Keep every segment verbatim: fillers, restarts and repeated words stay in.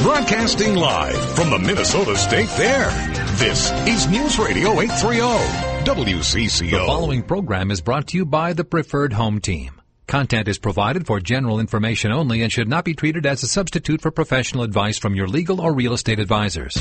Broadcasting live from the Minnesota State Fair. This is News Radio eight thirty W C C O. The following program is brought to you by the Preferred Home Team. Content is provided for general information only and should not be treated as a substitute for professional advice from your legal or real estate advisors.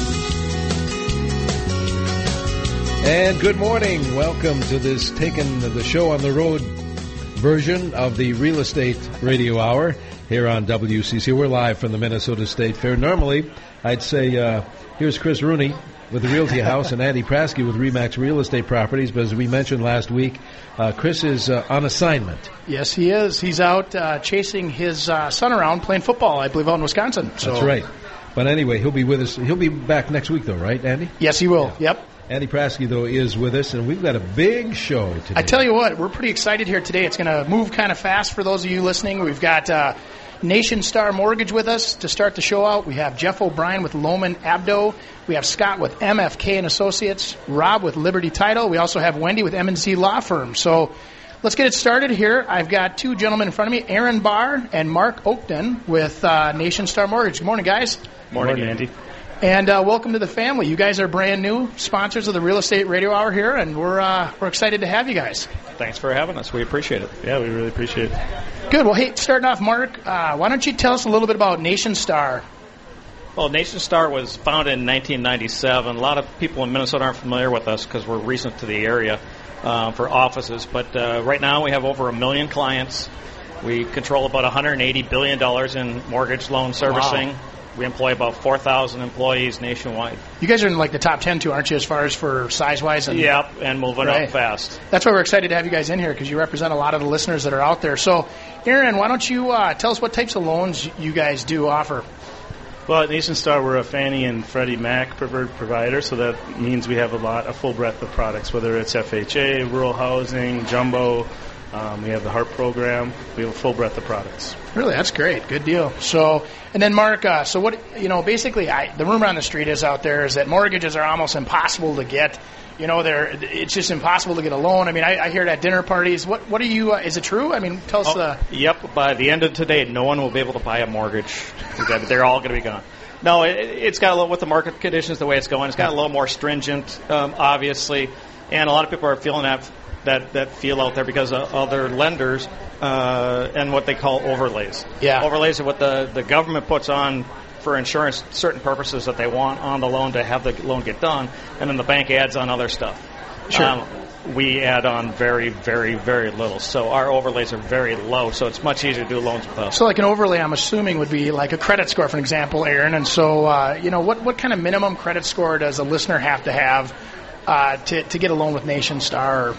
And good morning. Welcome to this Taking the Show on the Road version of the Real Estate Radio Hour here on W C C. We're live from the Minnesota State Fair. Normally, I'd say uh, here's Chris Rooney with the Realty House and Andy Prasky with RE/MAX Real Estate Properties. But as we mentioned last week, uh, Chris is uh, on assignment. Yes, he is. He's out uh, chasing his uh, son around playing football, I believe, out in Wisconsin. So. That's right. But anyway, he'll be with us. He'll be back next week, though, right, Andy? Yes, he will. Yeah. Yep. Andy Prasky, though, is with us, and we've got a big show today. I tell you what, we're pretty excited here today. It's going to move kind of fast for those of you listening. We've got uh, Nation Star Mortgage with us to start the show out. We have Jeff O'Brien with Lohman Abdo. We have Scott with M F K and Associates. Rob with Liberty Title. We also have Wendy with M and C Law Firm. So let's get it started here. I've got two gentlemen in front of me, Aaron Barr and Mark Oakton with uh, Nation Star Mortgage. Good morning, guys. Morning, Morning. Andy. And uh, welcome to the family. You guys are brand new sponsors of the Real Estate Radio Hour here, and we're uh, we're excited to have you guys. Thanks for having us. We appreciate it. Yeah, we really appreciate it. Good. Well, hey, starting off, Mark, uh, why don't you tell us a little bit about Nation Star? Well, Nation Star was founded in nineteen ninety-seven. A lot of people in Minnesota aren't familiar with us because we're recent to the area uh, for offices. But uh, right now we have over a million clients. We control about one hundred eighty billion dollars in mortgage loan servicing. Wow. We employ about four thousand employees nationwide. You guys are in like the top ten, too, aren't you, as far as for size-wise? And, yep, and moving right. up fast. That's why we're excited to have you guys in here, because you represent a lot of the listeners that are out there. So, Aaron, why don't you uh, tell us what types of loans you guys do offer? Well, at Nation Star, we're a Fannie and Freddie Mac preferred provider, so that means we have a lot, a full breadth of products, whether it's F H A, rural housing, jumbo. Um, we have the HARP program. We have a full breadth of products. Really, that's great. Good deal. So, and then Mark, uh, so what, you know, basically I, the rumor on the street is out there is that mortgages are almost impossible to get. You know, they're, it's just impossible to get a loan. I mean, I, I hear it at dinner parties. What, what are you, uh, is it true? I mean, tell us oh, the... Yep, by the end of today, no one will be able to buy a mortgage. They're all going to be gone. No, it, it's got a little, with the market conditions, the way it's going, it's got a little more stringent, um, obviously, and a lot of people are feeling that that that feel out there because of other lenders uh, and what they call overlays. Yeah. Overlays are what the, the government puts on for insurance, certain purposes that they want on the loan to have the loan get done, and then the bank adds on other stuff. Sure. Um, we add on very, very, very little. So our overlays are very low, so it's much easier to do loans with us. So like an overlay, I'm assuming, would be like a credit score, for example, Aaron. And so, uh, you know, what, what kind of minimum credit score does a listener have to have uh, to, to get a loan with Nation Star or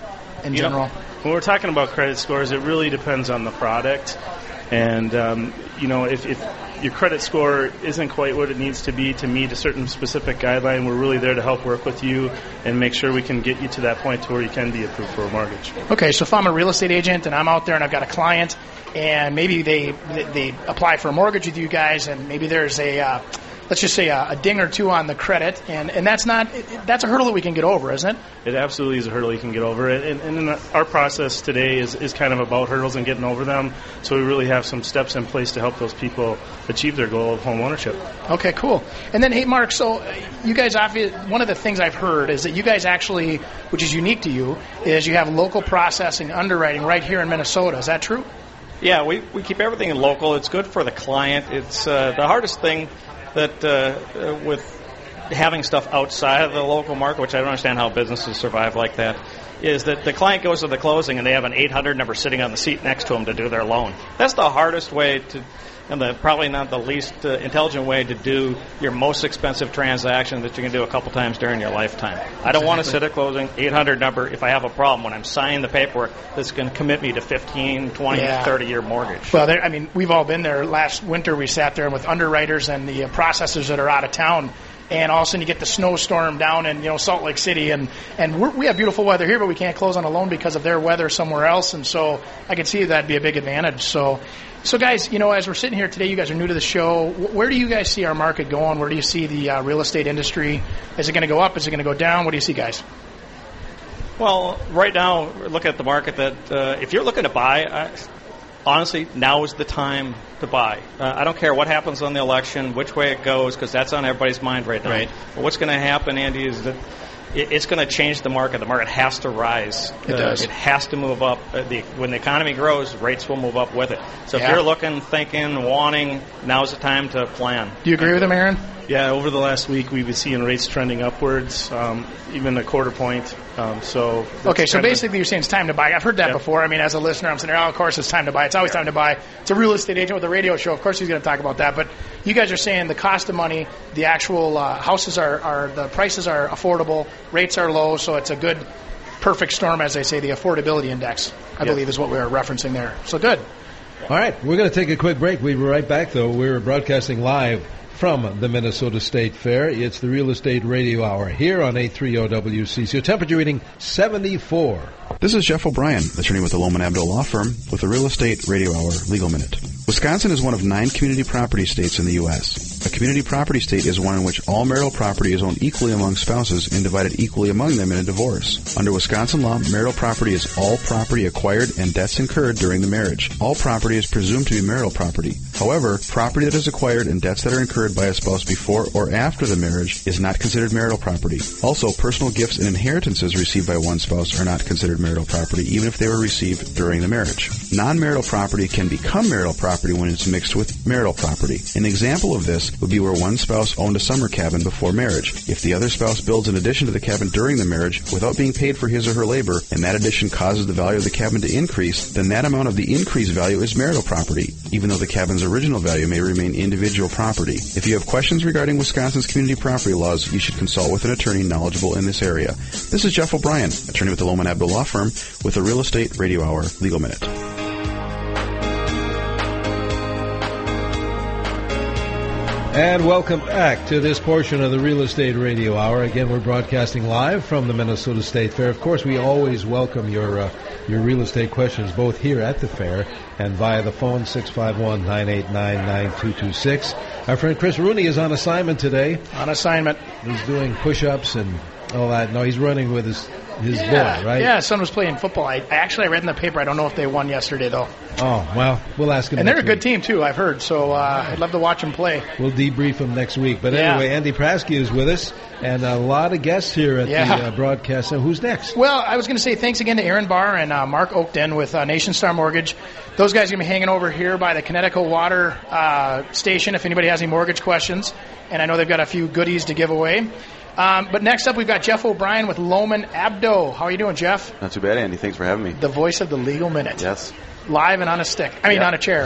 in you general? know, when we're talking about credit scores, it really depends on the product. And, um, you know, if, if your credit score isn't quite what it needs to be to meet a certain specific guideline, we're really there to help work with you and make sure we can get you to that point to where you can be approved for a mortgage. Okay, so if I'm a real estate agent and I'm out there and I've got a client and maybe they they apply for a mortgage with you guys and maybe there's a... Uh, let's just say a, a ding or two on the credit, and, and that's not it, that's a hurdle that we can get over, isn't it? It absolutely is a hurdle you can get over. And, and, and our process today is, is kind of about hurdles and getting over them. So we really have some steps in place to help those people achieve their goal of home ownership. Okay, cool. And then, hey, Mark, so you guys, one of the things I've heard is that you guys actually, which is unique to you, is you have local processing underwriting right here in Minnesota. Is that true? Yeah, we, we keep everything in local. It's good for the client. It's uh, the hardest thing that uh, with having stuff outside of the local market, which I don't understand how businesses survive like that, is that the client goes to the closing and they have an eight hundred number sitting on the seat next to them to do their loan. That's the hardest way to, and the probably not the least uh, intelligent way to do your most expensive transaction that you can do a couple times during your lifetime. I don't want to sit at closing, eight hundred number, if I have a problem when I'm signing the paperwork that's going to commit me to fifteen, twenty, yeah. thirty year mortgage. Well, there, I mean, we've all been there. Last winter we sat there with underwriters and the uh, processors that are out of town, and all of a sudden you get the snowstorm down in, you know, Salt Lake City, and and we're, we have beautiful weather here, but we can't close on a loan because of their weather somewhere else, and so I could see that'd be a big advantage. So, so guys, you know, as we're sitting here today, you guys are new to the show. Where do you guys see our market going? Where do you see the uh, real estate industry? Is it going to go up? Is it going to go down? What do you see, guys? Well, right now, we're looking at the market that uh, if you're looking to buy, I, honestly, now is the time to buy. Uh, I don't care what happens on the election, which way it goes, because that's on everybody's mind right now. Right. But what's going to happen, Andy, is that it, it's going to change the market. The market has to rise. It uh, does. It has to move up. Uh, the, when the economy grows, rates will move up with it. So Yeah. if you're looking, thinking, wanting, now's the time to plan. Do you agree with him, Aaron? Yeah, over the last week, we've been seeing rates trending upwards, um, even a quarter point. Um, so Okay, so kind of- basically you're saying it's time to buy. I've heard that Yeah. before. I mean, as a listener, I'm saying, oh, of course it's time to buy. It's always time to buy. It's a real estate agent with a radio show. Of course he's going to talk about that. But you guys are saying the cost of money, the actual uh, houses are, are, the prices are affordable, rates are low, so it's a good, perfect storm, as they say, the affordability index, I Yeah. believe is what we were referencing there. So good. All right, we're going to take a quick break. We'll be right back, though. We're broadcasting live from the Minnesota State Fair. It's the Real Estate Radio Hour here on eight thirty W C C. Temperature reading seventy-four. This is Jeff O'Brien, attorney with the Lohman Abdo Law Firm, with the Real Estate Radio Hour Legal Minute. Wisconsin is one of nine community property states in the U S A community property state is one in which all marital property is owned equally among spouses and divided equally among them in a divorce. Under Wisconsin law, marital property is all property acquired and debts incurred during the marriage. All property is presumed to be marital property. However, property that is acquired and debts that are incurred by a spouse before or after the marriage is not considered marital property. Also, personal gifts and inheritances received by one spouse are not considered marital property, even if they were received during the marriage. Non-marital property can become marital property when it's mixed with marital property. An example of this would be where one spouse owned a summer cabin before marriage. If the other spouse builds an addition to the cabin during the marriage without being paid for his or her labor, and that addition causes the value of the cabin to increase, then that amount of the increased value is marital property, even though the cabin's original value may remain individual property. If you have questions regarding Wisconsin's community property laws, you should consult with an attorney knowledgeable in this area. This is Jeff O'Brien, attorney with the Lohman Abdo Law Firm, with the Real Estate Radio Hour Legal Minute. And welcome back to this portion of the Real Estate Radio Hour. Again, we're broadcasting live from the Minnesota State Fair. Of course, we always welcome your uh, your real estate questions, both here at the fair and via the phone, six five one, nine eight nine, nine two two six. Our friend Chris Rooney is on assignment today. On assignment. He's doing push-ups and all that. No, he's running with his, his Yeah, boy, right? yeah, his son was playing football. I, I actually I read in the paper. I don't know if they won yesterday, though. Oh, well, we'll ask him And they're a next good week. team, too, I've heard. So uh, I'd love to watch them play. We'll debrief him next week. But Yeah. anyway, Andy Prasky is with us, and a lot of guests here at Yeah. the uh, broadcast. So who's next? Well, I was going to say thanks again to Aaron Barr and uh, Mark Oakden with uh, Nation Star Mortgage. Those guys are going to be hanging over here by the Connecticut Water uh, station if anybody has any mortgage questions. And I know they've got a few goodies to give away. Um, but next up, we've got Jeff O'Brien with Lohman Abdo. How are you doing, Jeff? Not too bad, Andy. Thanks for having me. The voice of the legal minute. Yes. Live and on a stick. I mean, Yeah. on a chair.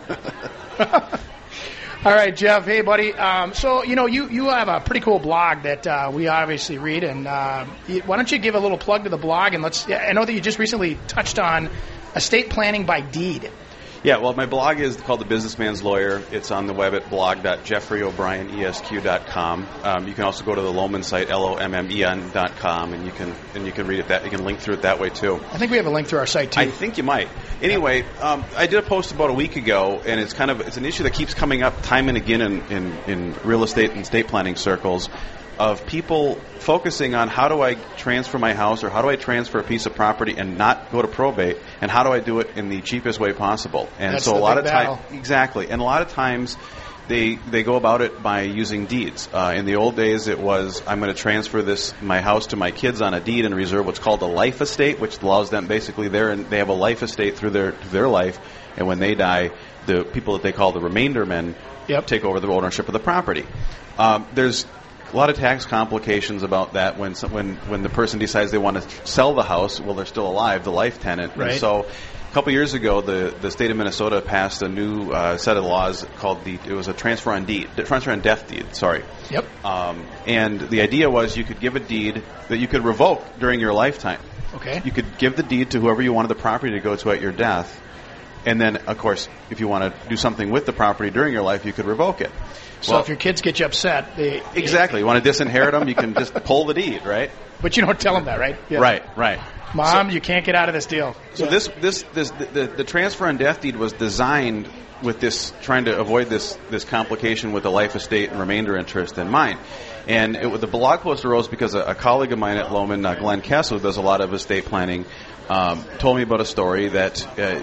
All right, Jeff. Hey, buddy. Um, so, you know, you, you have a pretty cool blog that uh, we obviously read. And uh, you, why don't you give a little plug to the blog? And let's. I know that you just recently touched on estate planning by deed. Yeah, well, my blog is called The Businessman's Lawyer. It's on the web at blog dot jeffrey o'brien esq dot com. Um, you can also go to the Lohman site, L O M M E N dot com, and you can and you can read it that you can link through it that way too. I think we have a link to our site, too. I think you might. Anyway, um, I did a post about a week ago, and it's kind of it's an issue that keeps coming up time and again in, in, in real estate and estate planning circles, of people focusing on how do I transfer my house or how do I transfer a piece of property and not go to probate, and how do I do it in the cheapest way possible. And That's so the a lot big of battle. times, exactly, and a lot of times they they go about it by using deeds. Uh, in the old days, it was I'm going to transfer this my house to my kids on a deed and reserve what's called a life estate, which allows them basically they're in, they have a life estate through their through their life, and when they die, the people that they call the remainder men Yep. take over the ownership of the property. Um, there's a lot of tax complications about that when some, when when the person decides they want to sell the house. Well, they're still alive, the life tenant. Right. And so a couple years ago, the, the state of Minnesota passed a new uh, set of laws called the it was a transfer on deed, transfer on death deed. Sorry. Yep. Um, and the idea was you could give a deed that you could revoke during your lifetime. Okay. You could give the deed to whoever you wanted the property to go to at your death. And then, of course, if you want to do something with the property during your life, you could revoke it. So Well, if your kids get you upset, they exactly. You want to disinherit them, you can just pull the deed, right? But you don't tell them that, right? Yeah. Right, right. Mom, you can't get out of this deal. So Yeah. this, this, this, the, the, the transfer on death deed was designed with this, trying to avoid this, this complication with the life estate and remainder interest in mind. And it, the blog post arose because a, a colleague of mine at Lohman, uh, Glenn Kessel, who does a lot of estate planning, um, told me about a story that uh,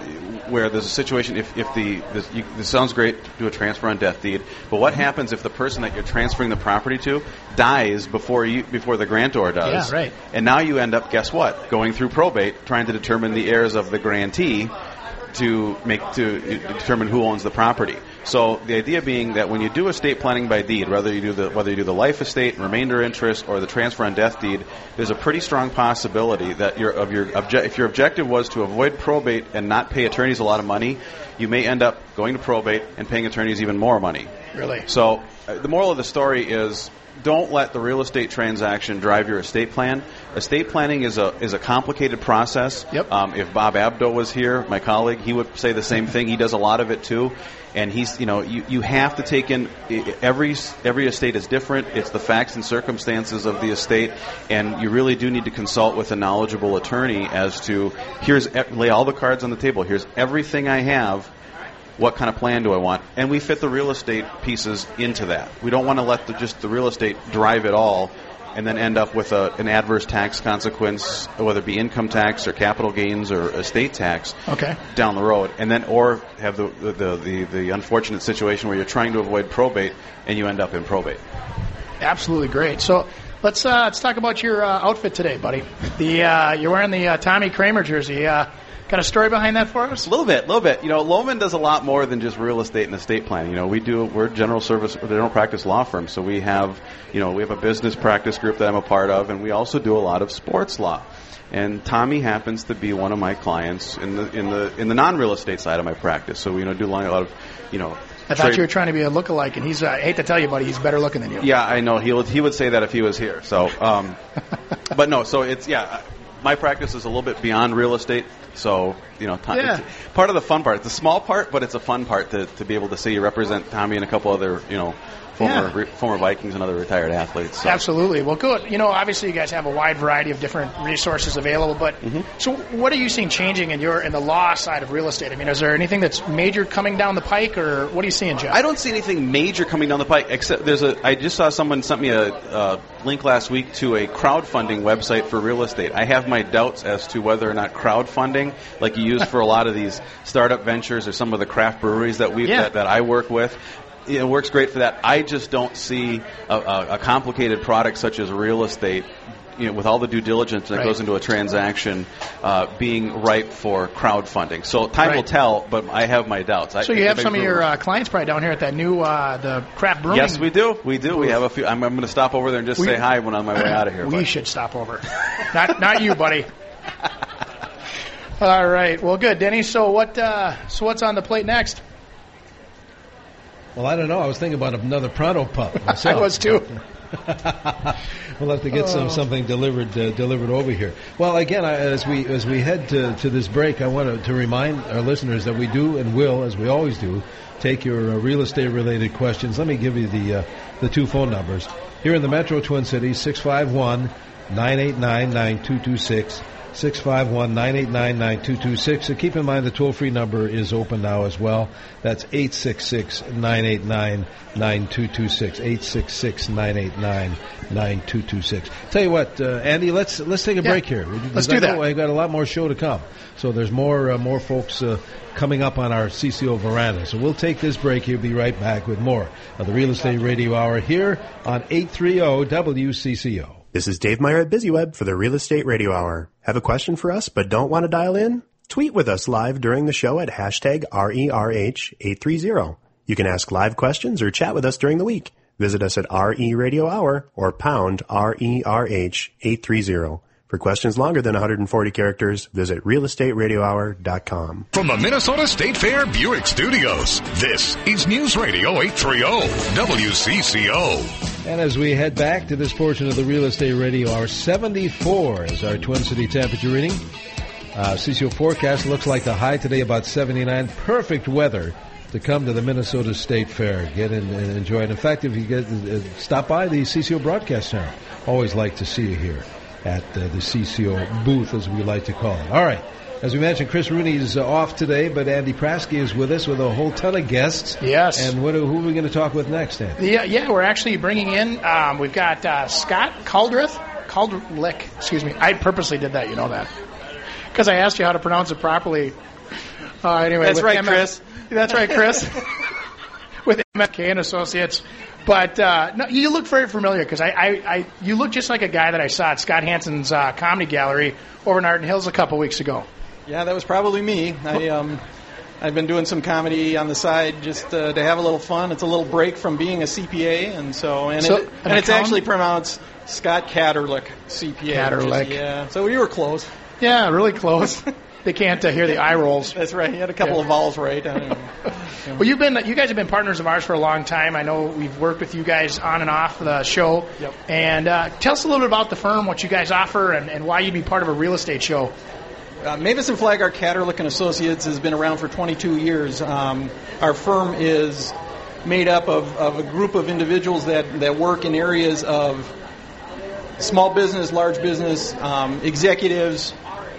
where there's a situation, if, if the, this, you, this sounds great, do a transfer on death deed, but what happens if the person that you're transferring the property to dies before you before the grantor does? Yeah, right. And now you end up, guess what? Going through probate, trying to determine the heirs of the grantee to make to determine who owns the property. So the idea being that when you do estate planning by deed, whether you do the whether you do the life estate, remainder interest, or the transfer on death deed, there's a pretty strong possibility that your of your obje- if your objective was to avoid probate and not pay attorneys a lot of money, you may end up going to probate and paying attorneys even more money. Really? So uh, the moral of the story is, don't let the real estate transaction drive your estate plan. Estate planning is a is a complicated process. Yep. Um, if Bob Abdo was here, my colleague, he would say the same thing. He does a lot of it too, and he's you know you, you have to take in every every estate is different. It's the facts and circumstances of the estate, and you really do need to consult with a knowledgeable attorney as to here's lay all the cards on the table. Here's everything I have. What kind of plan do I want? And we fit the real estate pieces into that. We don't want to let the, just the real estate drive it all and then end up with a, an adverse tax consequence, whether it be income tax or capital gains or estate tax okay. down the road. And then, or have the, the, the, the unfortunate situation where you're trying to avoid probate and you end up in probate. Absolutely great. So let's uh, let's talk about your uh, outfit today, buddy. The uh, you're wearing the uh, Tommy Kramer jersey. Uh, Got a story behind that for us? A little bit, a little bit. You know, Lohman does a lot more than just real estate and estate planning. You know, we do, we're a general service, general practice law firm, so we have, you know, we have a business practice group that I'm a part of, and we also do a lot of sports law. And Tommy happens to be one of my clients in the in the in the non-real estate side of my practice. So you know, do a lot of, you know. I thought trade. You were trying to be a lookalike, and he's. Uh, I hate to tell you, buddy, he's better looking than you. Yeah, I know. He would he would say that if he was here. So, um, but no. So it's yeah. My practice is a little bit beyond real estate, so you know, t- yeah. it's part of the fun part. It's a small part, but it's a fun part to, to be able to see you represent Tommy and a couple other, you know, former yeah. re- former Vikings and other retired athletes. So. Absolutely. Well, good. You know, obviously you guys have a wide variety of different resources available, but mm-hmm. so what are you seeing changing in your in the law side of real estate? I mean, is there anything that's major coming down the pike, or what are you seeing, Jeff? I don't see anything major coming down the pike, except there's a. I just saw someone sent me a, a link last week to a crowdfunding website for real estate. I have my doubts as to whether or not crowdfunding, like you use for a lot of these startup ventures or some of the craft breweries that we yeah. that, that I work with. It works great for that. I just don't see a, a, a complicated product such as real estate, you know, with all the due diligence that right. goes into a transaction, uh, being ripe for crowdfunding. So time right. will tell, but I have my doubts. So I, you have I some of your uh, clients probably down here at that new uh, the craft brewing. Yes, we do. We do. Booth. We have a few. I'm, I'm going to stop over there and just we, say hi when I'm on my way out of here. We but. should stop over. not not you, buddy. All right. Well, good, Denny. So what? Uh, so what's on the plate next? Well, I don't know. I was thinking about another Pronto pup myself. I was too. We'll have to get some something delivered uh, delivered over here. Well, again, I, as we as we head to, to this break, I want to, to remind our listeners that we do and will, as we always do, take your uh, real estate related questions. Let me give you the uh, the two phone numbers here in the Metro Twin Cities: six five one, nine eight nine, nine two two six. six five one, nine eight nine, nine two two six. So keep in mind the toll-free number is open now as well. That's eight six six, nine eight nine, nine two two six. eight six six, nine eight nine, nine two two six. Tell you what, uh, Andy, let's let's take a yeah. break here. Let's do that. I've got a lot more show to come. So there's more uh, more folks uh, coming up on our C C O veranda. So we'll take this break here. Be right back with more of the Real Estate Radio Hour here on eight thirty W C C O. This is Dave Meyer at BusyWeb for the Real Estate Radio Hour. Have a question for us but don't want to dial in? Tweet with us live during the show at hashtag R E R H eight thirty. You can ask live questions or chat with us during the week. Visit us at R E Radio Hour or pound R E R H eight thirty. For questions longer than one hundred forty characters, visit real estate radio hour dot com. From the Minnesota State Fair Buick Studios, this is News Radio eight thirty W C C O. And as we head back to this portion of the Real Estate Radio Hour, seventy-four is our Twin City temperature reading. Uh, C C O forecast looks like the high today about seventy-nine. Perfect weather to come to the Minnesota State Fair. Get in and enjoy it. In fact, if you get uh, stop by the C C O Broadcast Center, always like to see you here at uh, the C C O booth, as we like to call it. All right. As we mentioned, Chris Rooney is uh, off today, but Andy Prasky is with us with a whole ton of guests. Yes. And what, who are we going to talk with next, Andy? Yeah, yeah, we're actually bringing in, um, we've got uh, Scott Caldreth, Caldlick, excuse me. I purposely did that, you know that. Because I asked you how to pronounce it properly Uh, anyway, that's with right, M F Chris. That's right, Chris. With M F K and Associates. But uh, no, you look very familiar because I, I, I, you look just like a guy that I saw at Scott Hansen's uh, Comedy Gallery over in Arden Hills a couple weeks ago. Yeah, that was probably me. I, um, I've been doing some comedy on the side just uh, to have a little fun. It's a little break from being a C P A, and so and, so, it, and it's actually pronounced Scott Catterlick, C P A. Catterlick. Is, yeah, so you were close. Yeah, really close. They can't uh, hear the eye rolls. That's right. He had a couple yeah. of vowels right. I don't know. Yeah. Well, you've been you guys have been partners of ours for a long time. I know we've worked with you guys on and off the show. Yep. And uh, tell us a little bit about the firm, what you guys offer, and, and why you'd be part of a real estate show. Uh, Mavis and Flaggar Catterlick and Associates has been around for twenty-two years. Um, our firm is made up of, of a group of individuals that, that work in areas of small business, large business, um, executives,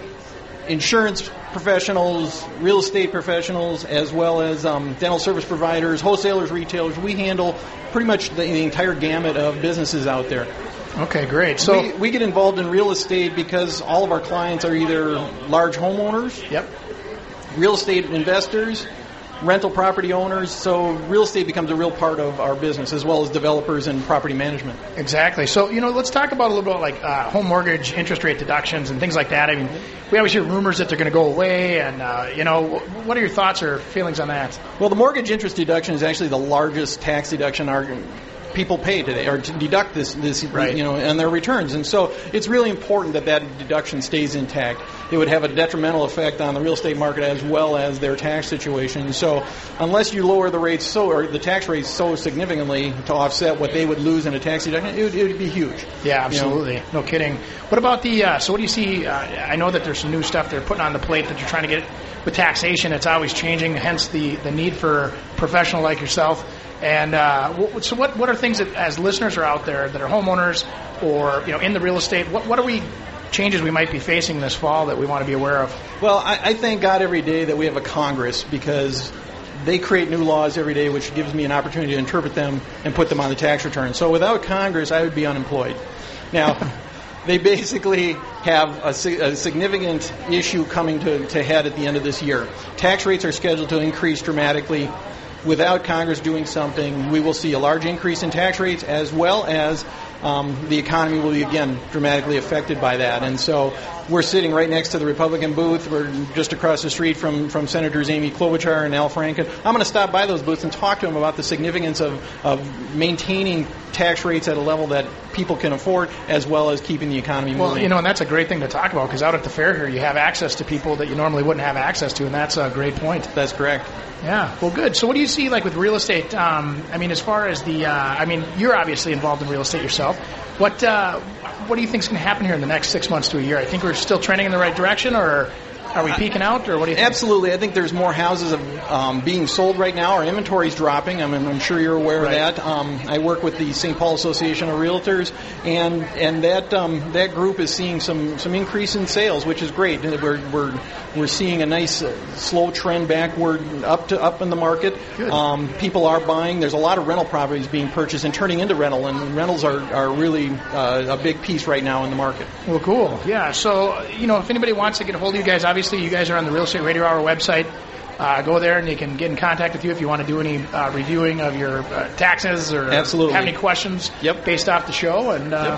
insurance professionals, real estate professionals, as well as um, dental service providers, wholesalers, retailers. We handle pretty much the, the entire gamut of businesses out there. Okay, great. So we, we get involved in real estate because all of our clients are either large homeowners, yep, real estate investors, rental property owners, so real estate becomes a real part of our business, as well as developers and property management. Exactly. So, you know, let's talk about a little bit like uh, home mortgage interest rate deductions and things like that. I mean, we always hear rumors that they're going to go away, and, uh, you know, what are your thoughts or feelings on that? Well, the mortgage interest deduction is actually the largest tax deduction our people pay today, or to deduct this, this right. you know, on their returns. And so it's really important that that deduction stays intact. It would have a detrimental effect on the real estate market as well as their tax situation. So unless you lower the rates so, or the tax rates so significantly to offset what they would lose in a tax deduction, it would, it would be huge. Yeah, absolutely. You know? No kidding. What about the, uh, so what do you see, uh, I know that there's some new stuff they're putting on the plate that you're trying to get with taxation. It's always changing, hence the, the need for a professional like yourself. And uh, so what, what are things that, as listeners are out there that are homeowners or, you know, in the real estate, what, what are we changes we might be facing this fall that we want to be aware of? Well, I, I thank God every day that we have a Congress, because they create new laws every day, which gives me an opportunity to interpret them and put them on the tax return. So without Congress, I would be unemployed. Now, they basically have a, a significant issue coming to, to head at the end of this year. Tax rates are scheduled to increase dramatically. Without Congress doing something, we will see a large increase in tax rates, as well as um, the economy will be, again, dramatically affected by that. And so we're sitting right next to the Republican booth. We're just across the street from, from Senators Amy Klobuchar and Al Franken. I'm going to stop by those booths and talk to them about the significance of, of maintaining tax rates at a level that people can afford, as well as keeping the economy moving. Well, you know, and that's a great thing to talk about, because out at the fair here, you have access to people that you normally wouldn't have access to, and that's a great point. That's correct. Yeah, well, good. So what do you see, like, with real estate? Um, I mean, as far as the, uh, I mean, you're obviously involved in real estate yourself. What uh, what do you think is going to happen here in the next six months to a year? I think we're still trending in the right direction, or are we peaking out, or what do you think? Absolutely. I think there's more houses of, um, being sold right now. Our inventory's dropping. I mean, I'm sure you're aware right. of that. Um, I work with the Saint Paul Association of Realtors, and and that um, that group is seeing some, some increase in sales, which is great. We're we're we're seeing a nice uh, slow trend backward up to up in the market. Good. Um, people are buying. There's a lot of rental properties being purchased and turning into rental, and rentals are are really uh, a big piece right now in the market. Well, cool. Yeah. So, you know, if anybody wants to get a hold of you guys, obviously you guys are on the Real Estate Radio Hour website. Uh, go there and they can get in contact with you if you want to do any uh, reviewing of your uh, taxes or Absolutely. have any questions yep. based off the show. And uh,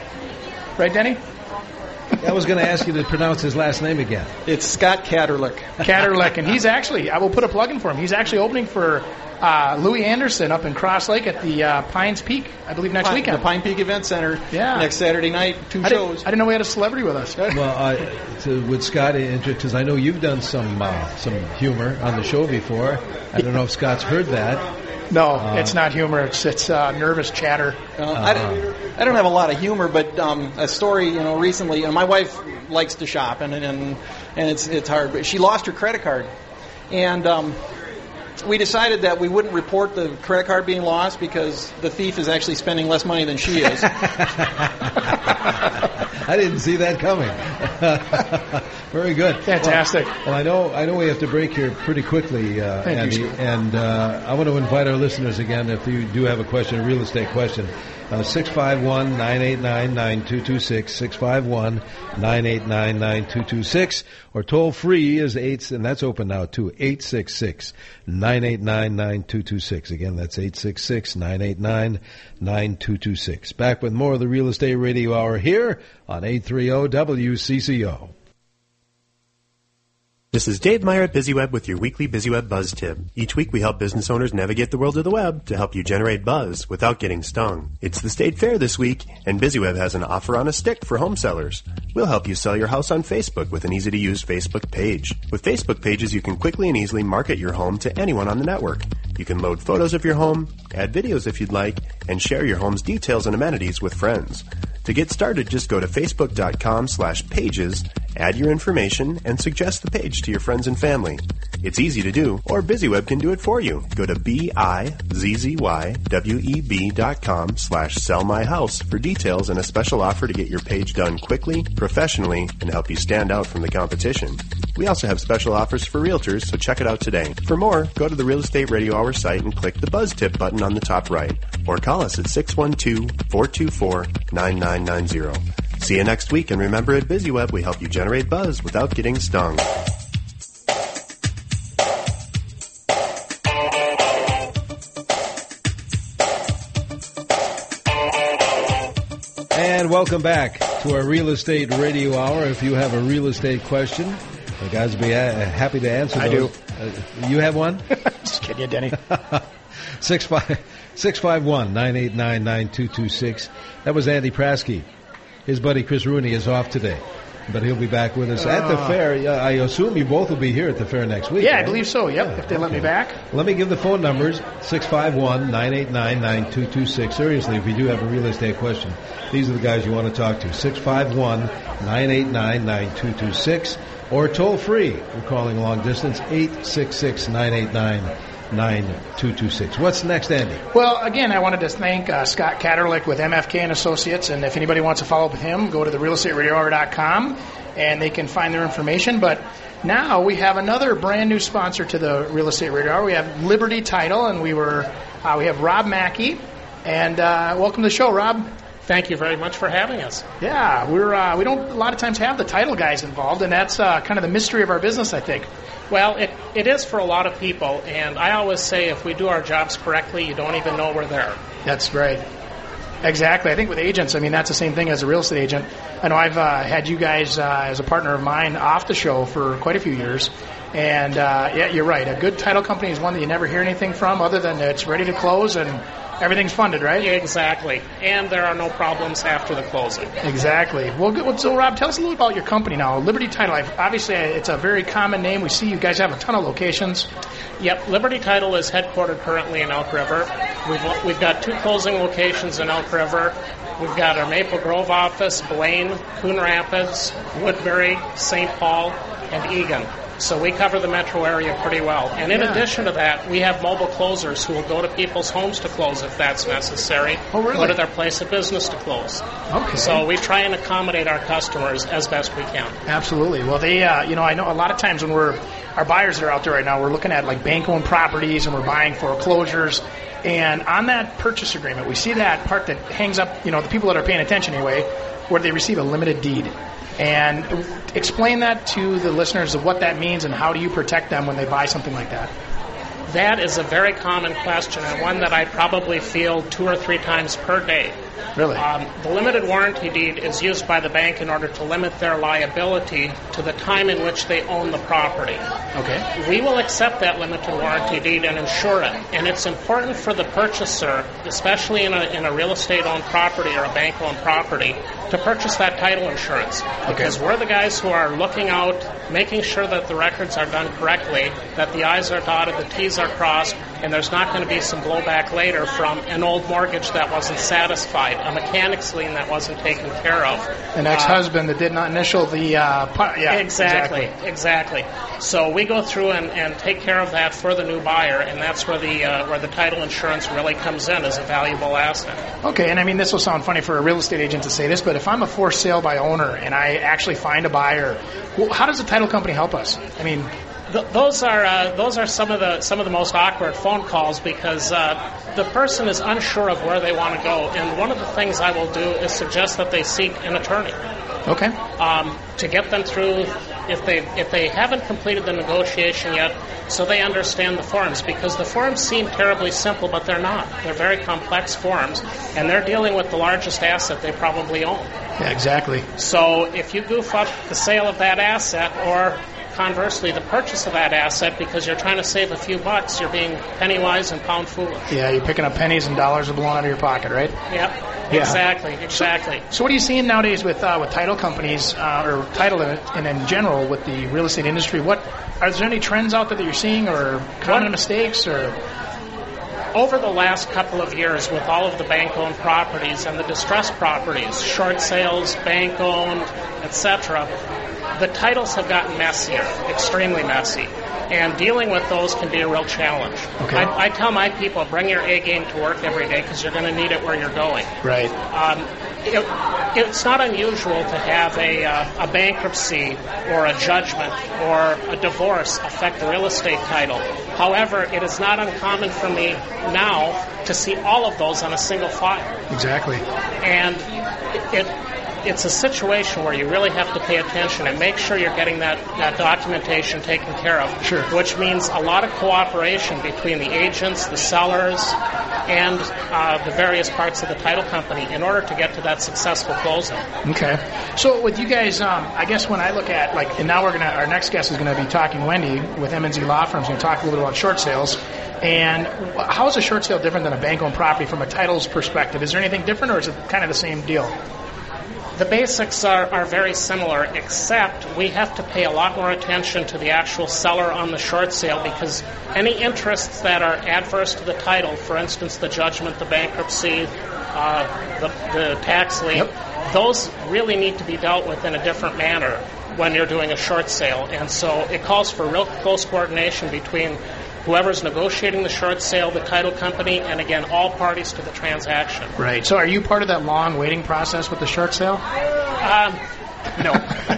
yep. Right, Denny? I was going to ask you to pronounce his last name again. It's Scott Catterlick. Catterlick, and he's actually, I will put a plug in for him. He's actually opening for uh, Louis Anderson up in Cross Lake at the uh, Pines Peak, I believe, next Pine, weekend. The Pine Peak Event Center. Yeah. Next Saturday night, two I shows. Didn't, I didn't know we had a celebrity with us. Well, uh, to, with Scott, because I know you've done some uh, some humor on the show before. I don't know if Scott's heard that. No, uh, it's not humor. It's it's uh, nervous chatter. Uh, uh-huh. I, don't, I don't have a lot of humor, but um, a story, you know, recently. You know, my wife likes to shop, and and and it's it's hard. But she lost her credit card, and um, we decided that we wouldn't report the credit card being lost because the thief is actually spending less money than she is. I didn't see that coming. Very good. Fantastic. Well, well, I know I know we have to break here pretty quickly, uh, Thank Andy. you, and uh, I want to invite our listeners again, if you do have a question, a real estate question, uh, six five one, nine eight nine, nine two two six, six five one, nine eight nine, nine two two six, or toll free is eight, and that's open now too, eight six six, nine eight nine, nine two two six. Again, that's eight six six, nine eight nine, nine two two six. Back with more of the Real Estate Radio Hour here on eight thirty W C C O. This is Dave Meyer at BusyWeb with your weekly BusyWeb Buzz Tip. Each week we help business owners navigate the world of the web to help you generate buzz without getting stung. It's the State Fair this week, and BusyWeb has an offer on a stick for home sellers. We'll help you sell your house on Facebook with an easy-to-use Facebook page. With Facebook pages, you can quickly and easily market your home to anyone on the network. You can load photos of your home, add videos if you'd like, and share your home's details and amenities with friends. To get started, just go to facebook.com slash pages, add your information, and suggest the page to your friends and family. It's easy to do, or BusyWeb can do it for you. Go to B-I-Z-Z-Y-W-E-B dot com slash sell my house for details and a special offer to get your page done quickly, professionally, and help you stand out from the competition. We also have special offers for realtors, so check it out today. For more, go to the Real Estate Radio Hour site and click the Buzz Tip button on the top right, or call us at six one two, four two four, nine nine nine zero. See you next week, and remember, at BusyWeb, we help you generate buzz without getting stung. And welcome back to our Real Estate Radio Hour. If you have a real estate question, the guys will be uh, happy to answer I those. do. Uh, you have one? Just kidding you, Denny. six five six five one, nine eight nine, nine two two six. That was Andy Prasky. His buddy Chris Rooney is off today, but he'll be back with us uh, at the fair. I assume you both will be here at the fair next week. Yeah, right? I believe so. Yep, yeah, if they okay. let me back. Let me give the phone numbers, six five one, nine eight nine, nine two two six. Seriously, if you do have a real estate question, these are the guys you want to talk to. six five one, nine eight nine, nine two two six, or toll free. We're calling long distance, eight six six, nine eight nine, nine two two six. What's next, Andy? Well, again, I wanted to thank uh, Scott Katerlich with M F K and Associates, and if anybody wants to follow up with him, go to the real estate radio hour dot com, and they can find their information. But now we have another brand new sponsor to the Real Estate Radio Hour. We have Liberty Title, and we were uh, we have Rob Mackey, and uh, welcome to the show, Rob. Thank you very much for having us. Yeah, we're uh, we don't a lot of times have the title guys involved, and that's uh, kind of the mystery of our business, I think. Well, it, it is for a lot of people, and I always say if we do our jobs correctly, you don't even know we're there. That's right. Exactly. I think with agents, I mean, that's the same thing as a real estate agent. I know I've uh, had you guys uh, as a partner of mine off the show for quite a few years, and uh, yeah, you're right. A good title company is one that you never hear anything from other than it's ready to close and everything's funded, right? Yeah, exactly. And there are no problems after the closing. Exactly. Well, good. So, Rob, tell us a little about your company now. Liberty Title, obviously, it's a very common name. We see you guys have a ton of locations. Yep. Liberty Title is headquartered currently in Elk River. We've, we've got two closing locations in Elk River. We've got our Maple Grove office, Blaine, Coon Rapids, Woodbury, Saint Paul, and Eagan. So we cover the metro area pretty well. And in yeah. addition to that, we have mobile closers who will go to people's homes to close if that's necessary. Oh, really? Go to their place of business to close. Okay. So we try and accommodate our customers as best we can. Absolutely. Well, they, uh, you know, I know a lot of times when we're, our buyers that are out there right now, we're looking at like bank-owned properties and we're buying foreclosures. And on that purchase agreement, we see that part that hangs up, you know, the people that are paying attention anyway, where they receive a limited deed. And explain that to the listeners of what that means and how do you protect them when they buy something like that? That is a very common question and one that I probably field two or three times per day. Really? Um, the limited warranty deed is used by the bank in order to limit their liability to the time in which they own the property. Okay. We will accept that limited warranty deed and insure it. And it's important for the purchaser, especially in a, in a real estate-owned property or a bank-owned property, to purchase that title insurance. Because okay. we're the guys who are looking out, making sure that the records are done correctly, that the I's are dotted, the T's T's are crossed, and there's not going to be some blowback later from an old mortgage that wasn't satisfied, a mechanics lien that wasn't taken care of. An ex-husband uh, that did not initial the... Uh, pu- yeah, exactly, exactly, exactly. So we go through and, and take care of that for the new buyer, and that's where the uh, where the title insurance really comes in as a valuable asset. Okay, and I mean, this will sound funny for a real estate agent to say this, but if I'm a for sale by owner and I actually find a buyer, well, how does the title company help us? I mean... Th- those are uh, those are some of the some of the most awkward phone calls because uh, the person is unsure of where they want to go, and one of the things I will do is suggest that they seek an attorney. Okay. Um, to get them through, if they if they haven't completed the negotiation yet, so they understand the forms, because the forms seem terribly simple, but they're not. They're very complex forms, and they're dealing with the largest asset they probably own. Yeah, exactly. So if you goof up the sale of that asset, or conversely, the purchase of that asset because you're trying to save a few bucks, you're being penny wise and pound foolish. Yeah, you're picking up pennies and dollars are blowing out of your pocket, right? Yep, yeah. exactly, exactly. So, so what are you seeing nowadays with uh, with title companies uh, or title in, and in general with the real estate industry? What are there any trends out there that you're seeing, or common mistakes, or? Over the last couple of years, with all of the bank-owned properties and the distressed properties, short sales, bank-owned, et cetera, the titles have gotten messier, extremely messy, and dealing with those can be a real challenge. Okay. I, I tell my people, bring your A game to work every day because you're going to need it where you're going. Right. Um, it, it's not unusual to have a, uh, a bankruptcy or a judgment or a divorce affect the real estate title. However, it is not uncommon for me now to see all of those on a single file. Exactly. And it, it it's a situation where you really have to pay attention and make sure you're getting that, that documentation taken care of. Sure. Which means a lot of cooperation between the agents, the sellers, and uh, the various parts of the title company in order to get to that successful closing. Okay. So with you guys, um, I guess when I look at, like, and now we're going to, our next guest is going to be talking, Wendy, with M and Z Law Firms, going to talk a little bit about short sales. And how is a short sale different than a bank-owned property from a title's perspective? Is there anything different, or is it kind of the same deal? The basics are, are very similar, except we have to pay a lot more attention to the actual seller on the short sale, because any interests that are adverse to the title, for instance, the judgment, the bankruptcy, uh, the, the tax lien, yep. those really need to be dealt with in a different manner when you're doing a short sale. And so it calls for real close coordination between whoever's negotiating the short sale, the title company, and again, all parties to the transaction. Right. So are you part of that long waiting process with the short sale? Um, no.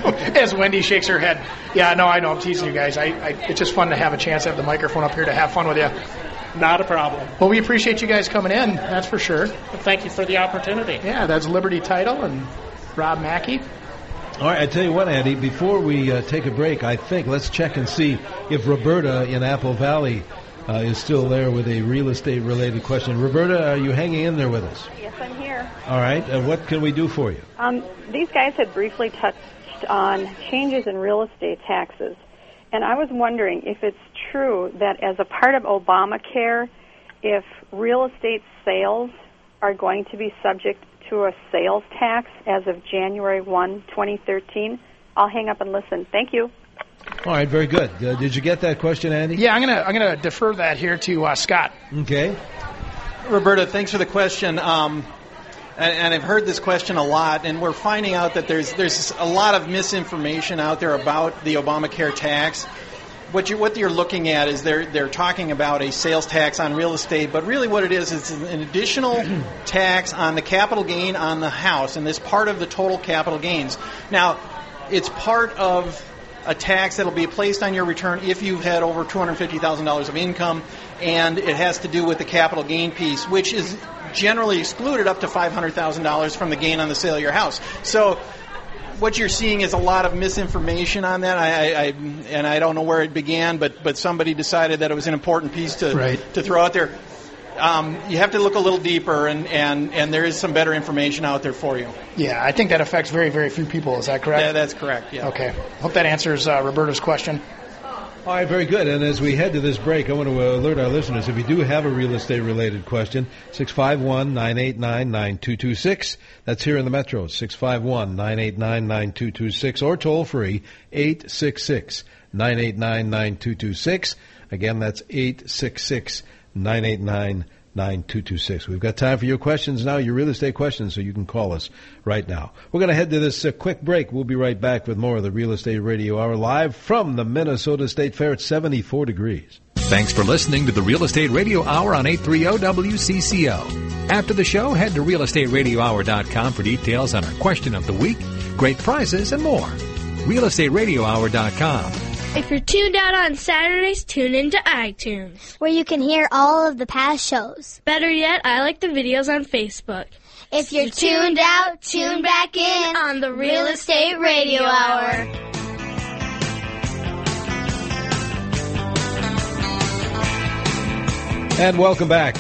As Wendy shakes her head. Yeah, no, I know. I'm teasing you guys. I, I, it's just fun to have a chance to have the microphone up here to have fun with you. Not a problem. Well, we appreciate you guys coming in, that's for sure. Thank you for the opportunity. Yeah, that's Liberty Title and Rob Mackey. All right, I tell you what, Andy, before we uh, take a break, I think let's check and see if Roberta in Apple Valley uh, is still there with a real estate-related question. Roberta, are you hanging in there with us? Yes, I'm here. All right, uh, what can we do for you? Um, these guys had briefly touched on changes in real estate taxes, and I was wondering if it's true that as a part of Obamacare, if real estate sales are going to be subject to a sales tax as of January first, twenty thirteen. I'll hang up and listen. Thank you. All right, very good. Uh, did you get that question, Andy? Yeah, I'm gonna I'm gonna defer that here to uh, Scott. Okay. Roberta, thanks for the question. Um, and, and I've heard this question a lot, and we're finding out that there's there's a lot of misinformation out there about the Obamacare tax. What you're, what you're looking at is they're they're talking about a sales tax on real estate, but really what it is is an additional tax on the capital gain on the house, and this part of the total capital gains. Now, it's part of a tax that will be placed on your return if you've had over two hundred fifty thousand dollars of income, and it has to do with the capital gain piece, which is generally excluded up to five hundred thousand dollars from the gain on the sale of your house. So what you're seeing is a lot of misinformation on that. I, I, I and I don't know where it began, but but somebody decided that it was an important piece to right. to throw out there. Um, you have to look a little deeper, and, and, and there is some better information out there for you. Yeah, I think that affects very, very few people. Is that correct? Yeah, that's correct, yeah. Okay. Hope that answers uh, Roberta's question. All right, very good. And as we head to this break, I want to alert our listeners, if you do have a real estate-related question, six five one, nine eight nine, nine two two six. That's here in the Metro, six five one, nine eight nine, nine two two six, or toll-free, eight six six, nine eight nine, nine two two six. Again, that's eight six six, nine eight nine, nine two two six. We've got time for your questions now, your real estate questions, so you can call us right now. We're going to head to this uh, quick break. We'll be right back with more of the Real Estate Radio Hour live from the Minnesota State Fair at seventy-four degrees. Thanks for listening to the Real Estate Radio Hour on eight thirty W C C O. After the show, head to real estate radio hour dot com for details on our question of the week, great prizes, and more. real estate radio hour dot com. If you're tuned out on Saturdays, tune into iTunes, where you can hear all of the past shows. Better yet, I like the videos on Facebook. If you're tuned out, tune back in on the Real Estate Radio Hour. And welcome back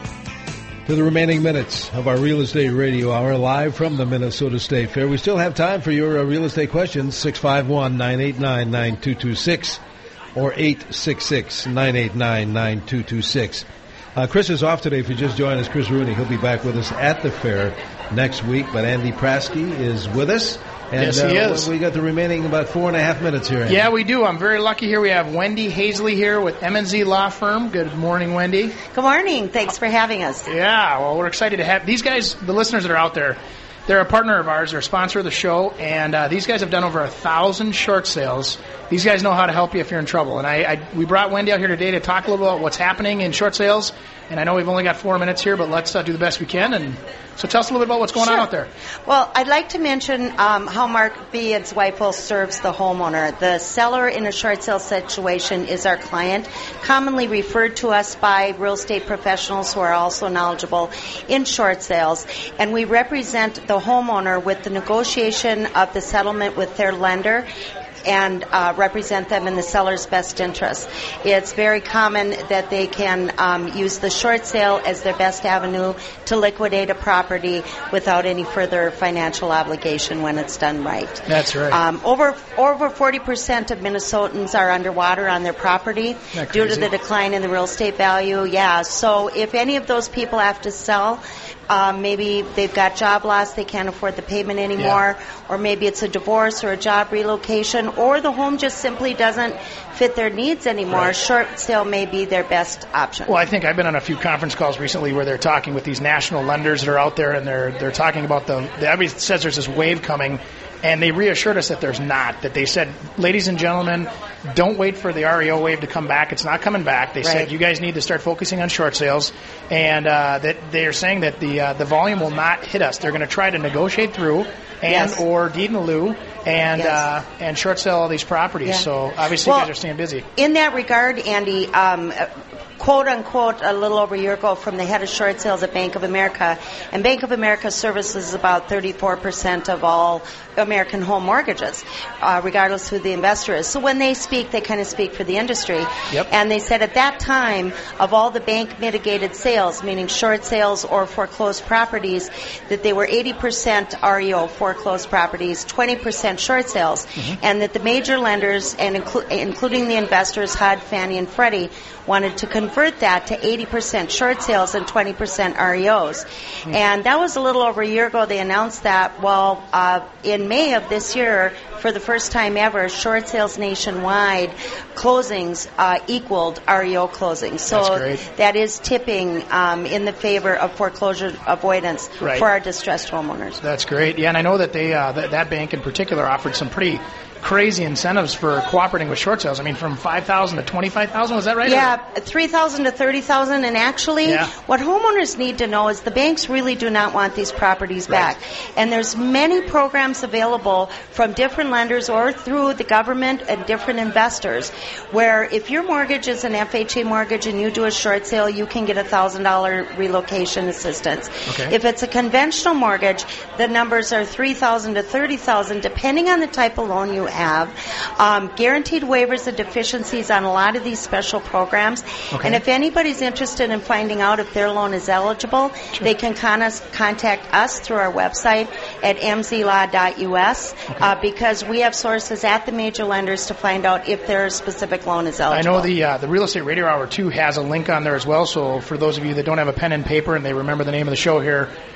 to the remaining minutes of our Real Estate Radio Hour live from the Minnesota State Fair. We still have time for your uh, real estate questions, six five one, nine eight nine, nine two two six or eight six six, nine eight nine, nine two two six. Uh, Chris is off today. If you just joined us, Chris Rooney, he'll be back with us at the fair next week, but Andy Prasky is with us. And, yes, he uh, is. We got the remaining about four and a half minutes here, Andy. Yeah, we do. I'm very lucky here. We have Wendy Hazley here with M and Z Law Firm. Good morning, Wendy. Good morning. Thanks for having us. Yeah, well, we're excited to have these guys, the listeners that are out there. They're a partner of ours. They're a sponsor of the show, and uh, these guys have done over a thousand short sales. These guys know how to help you if you're in trouble. And I, I we brought Wendy out here today to talk a little about what's happening in short sales. And I know we've only got four minutes here, but let's uh, do the best we can. And so tell us a little bit about what's going sure. on out there. Well, I'd like to mention um, how Mark B. and Zweifel serves the homeowner. The seller in a short sale situation is our client, commonly referred to us by real estate professionals who are also knowledgeable in short sales. And we represent the homeowner with the negotiation of the settlement with their lender and uh, represent them in the seller's best interest. It's very common that they can um, use the short sale as their best avenue to liquidate a property without any further financial obligation when it's done right. That's right. Um, over over forty percent of Minnesotans are underwater on their property due to the decline in the real estate value. Yeah, so if any of those people have to sell, Um, maybe they've got job loss, they can't afford the payment anymore, yeah. or maybe it's a divorce or a job relocation, or the home just simply doesn't fit their needs anymore. Right. Short sale may be their best option. Well, I think I've been on a few conference calls recently where they're talking with these national lenders that are out there, and they're they're talking about the, the everybody says there's this wave coming. And they reassured us that there's not, that they said, ladies and gentlemen, don't wait for the R E O wave to come back. It's not coming back. They right. said you guys need to start focusing on short sales, and uh, that they're saying that the uh, the volume will not hit us. They're going to try to negotiate through and yes. or deed in lieu and yes. uh, and short sell all these properties. Yeah. So obviously well, you guys are staying busy. In that regard, Andy, um, quote unquote, a little over a year ago from the head of short sales at Bank of America, and Bank of America services about thirty-four percent of all American home mortgages, uh, regardless who the investor is. So when they speak, they kind of speak for the industry. Yep. And they said at that time, of all the bank mitigated sales, meaning short sales or foreclosed properties, that they were eighty percent R E O foreclosed properties, twenty percent short sales, mm-hmm. and that the major lenders, and inclu- including the investors, H U D, Fannie, and Freddie, wanted to convert that to eighty percent short sales and twenty percent R E Os. Mm-hmm. And that was a little over a year ago they announced that. Well, uh, in May of this year, for the first time ever, short sales nationwide closings uh, equaled R E O closings. So that is tipping um, in the favor of foreclosure avoidance right. for our distressed homeowners. That's great. Yeah, and I know that they uh, th- that bank in particular offered some pretty crazy incentives for cooperating with short sales. I mean, from five thousand to twenty-five thousand, was that right? Yeah, three thousand to thirty thousand. And actually, yeah. what homeowners need to know is the banks really do not want these properties right. back. And there's many programs available from different lenders or through the government and different investors where if your mortgage is an F H A mortgage and you do a short sale, you can get a one thousand dollars relocation assistance. Okay. If it's a conventional mortgage, the numbers are three thousand to thirty thousand, depending on the type of loan you have. Um, guaranteed waivers of deficiencies on a lot of these special programs. Okay. And if anybody's interested in finding out if their loan is eligible, sure. they can con- us, contact us through our website at m z law dot u s okay. uh, because we have sources at the major lenders to find out if their specific loan is eligible. I know the uh, the Real Estate Radio Hour, too, has a link on there as well. So for those of you that don't have a pen and paper and they remember the name of the show here,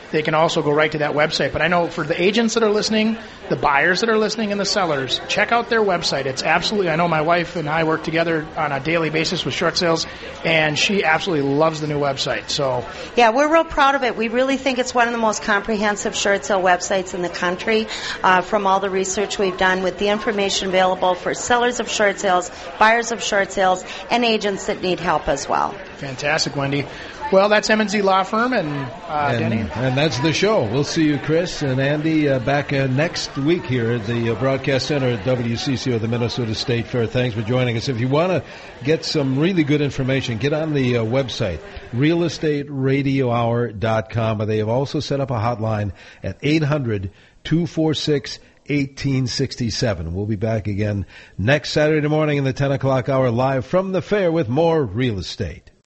they can also go right to that website. But I know for the agents that are listening, the buyers that are listening, and the sellers, check out their website. It's absolutely, I know my wife and I work together on a daily basis with short sales, and she absolutely loves the new website. So yeah, we're real proud of it. We really think it's one of the most comprehensive short sale websites in the country uh, from all the research we've done with the information available for sellers of short sales, buyers of short sales, and agents that need help as well. Fantastic, Wendy. Well, that's M and Z Law Firm, and, uh, and Denny. And that's the show. We'll see you, Chris and Andy, uh, back uh, next week here at the uh, Broadcast Center at W C C O, the Minnesota State Fair. Thanks for joining us. If you want to get some really good information, get on the uh, website, real estate radio hour dot com. They have also set up a hotline at eight hundred, two four six, eighteen sixty-seven. We'll be back again next Saturday morning in the ten o'clock hour live from the fair with more real estate.